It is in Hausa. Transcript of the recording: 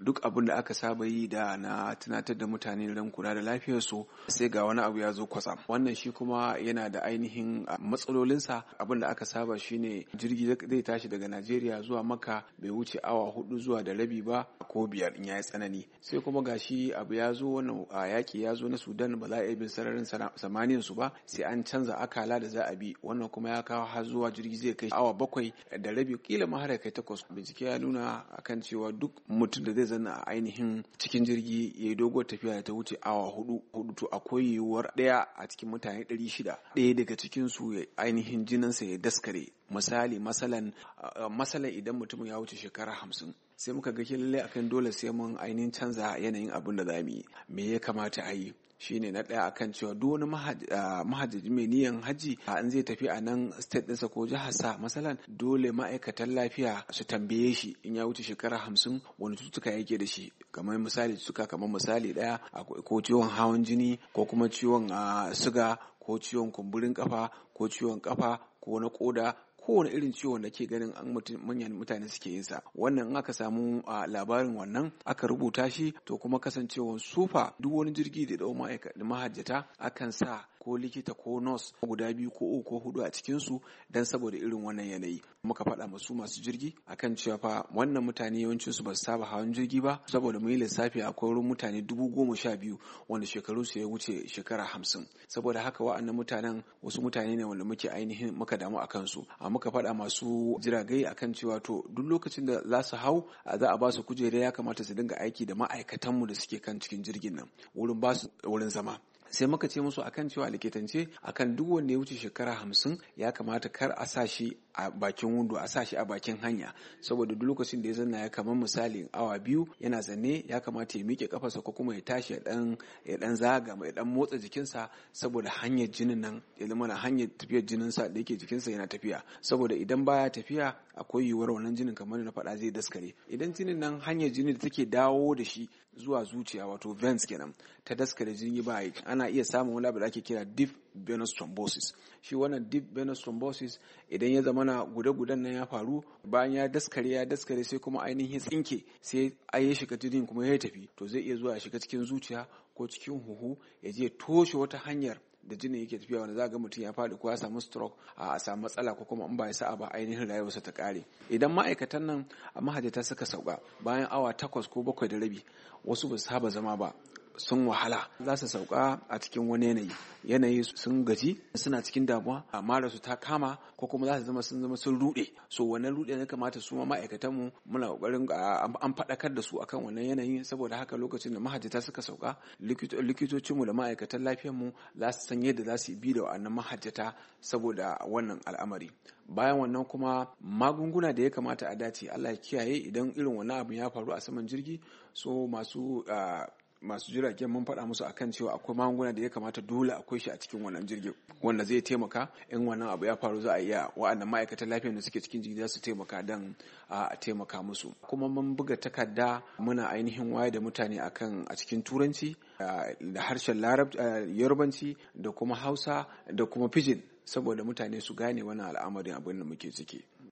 duk abin da aka saba yi da na tunatar da mutane don kula da lafiyarsu sai ga wani abu ya zo kwatsam. Wannan shi kuma yana da ainihin matsalolinsa. Abin da aka saba shine jirgi zai tashi daga Najeriya zuwa Makka bai wuce awa 4 zuwa da rabi ba ko 5 in yayi tsanani. Sai kuma gashi abu ya zo, wannan yaki ya zo na Sudan, ba za a iya bin sararin samaniyar su ba, sai an canza akala da za a bi. Wannan kuma ya kawo har zuwa jirgi zai kai awa 7 da rabi, kila ma har ya kai 8. Bincike ya nuna akan cewa duk mutum da zai zanna a ainihin cikin jirgi ya yi doguwar tafiya da ta wuce awa 4 to akwai yiwuwar ɗaya a cikin mutane 600 ɗaya daga cikin su ainihin jininsa ya daskare. Masalan idan mutumin ya wuce shekara 50, sai muka ga lallai akan dole sai mun ainihin canza yanayin abin da za mu yi. Me ya kamata a yi? Shine na ɗaya akan cewa duk wani mahajjaji mai niyan haji an zai tafi a nan state ɗinsa ko jiharsa masalan, dole ma'aikatan lafiya su tambaye shi in ya wuce shekara 50 wani cututtuka yake da shi. Kamar misali ɗaya, ko ciwon hawan jini, ko kuma ciwon suga, ko ciwon kumburin kafa, ko ciwon kafa, ko na koda, kowane irin ciwon da ke ganin manyan mutane suke yin sa. Wannan in aka samu labarin wannan aka rubuta shi, to kuma kasancewan sufa duk wani jirgi da dau mahajjata akan sa ko likita ko nurse guda 2 ko 3 ko 4 a cikin su, dan saboda irin wannan yanayi. Muka faɗa masu masu jirgi akan cewa fa wannan mutane yawancin su ba su saba hawan jirgi ba, saboda mu yi lissafi akwai wurin mutane 12,000 wanda shekaru su ya wuce shekara 50. Saboda haka wa'annan mutanen wasu mutane ne wanda muka damu akan su. Muka faɗa masu jiragai akan cewa to duk lokacin da za su hau za a ba su kujera, ya kamata su dinga aiki da ma'aikatanmu da suke kan cikin jirgin nan wurin ba su wurin zama. Sai muka ce musu akan cewa likitance akan duk wanda ya wuce shekara 50 ya kamata kar a sa shi a bakin windo, a sa shi a bakin hanya, saboda duk lokacin da ya zanna ya kamar misali awa 2 yana zanne, ya kamata ya miƙe kafarsa ko kuma ya tashi ya dan zaga, ya dan motsa jikinsa, saboda hanyar jinin nan ya zama hanyar tafiyar jinin sa da yake jikinsa yana tafiya. Saboda idan baya tafiya akwai yiwuwar wannan jinin kamar na faɗa zai daskare. Idan jinin nan hanyar jini da take dawo da shi zuwa zuciya wato veins kenan ta daskare, jini ba yi, ana iya samun wani abu da ake kira deep venous thrombosis. Shi wannan deep venous thrombosis idan ya zama na gudan nan ya faru, bayan ya daskare sai kuma ainihin tsinke, sai ya shiga jinin kuma ya tafi, to zai iya zuwa ya shiga cikin zuciya ko cikin huhu, ya je toshe wata hanyar da jini yake tafiya, wanda za ga mutum ya faɗi ko ya samu stroke, a samu matsala, ko kuma in ba ya sa'a ba ainihin rayuwarsa ta ƙare. Idan ma'aikatan nan a mahajjata suka sauka bayan awa 8 ko 7 da rabi, wasu ba su saba zama ba, sun wahala, za su sauka a cikin wani yanayi sun gaji, suna cikin damuwa, amma da su ta kama, ko kuma za su zama sun rude. So wannan rude ne kamata su ma ma'aikatanmu muna kokarin an faɗakar da su akan wannan yanayi. Saboda haka lokacin da mahajjata suka sauka, likitocinmu da ma'aikatan lafiyarmu za su san yadda za su bi da wannan mahajjata saboda wannan al'amari. Bayan wannan kuma magunguna da ya kamata a dace, Allah ya kiyaye idan irin wannan abu ya faru a saman jirgi, so masu jiragen mun faɗa musu akan cewa akwai magunguna da ya kamata dole akwai shi a cikin wannan jirgin, wanda zai taimaka in wannan abu ya faru, za a iya wa'annan ma'aikatan lafiyar da suke cikin jirgi za su taimaka don a taimaka musu. Kuma mun buga takarda muna ainihin waye da mutane akan a cikin Turanci da harshen Yarbanci da kuma Hausa da kuma Pidgin, saboda mutane su gane wannan al'amarin abin da muke ciki.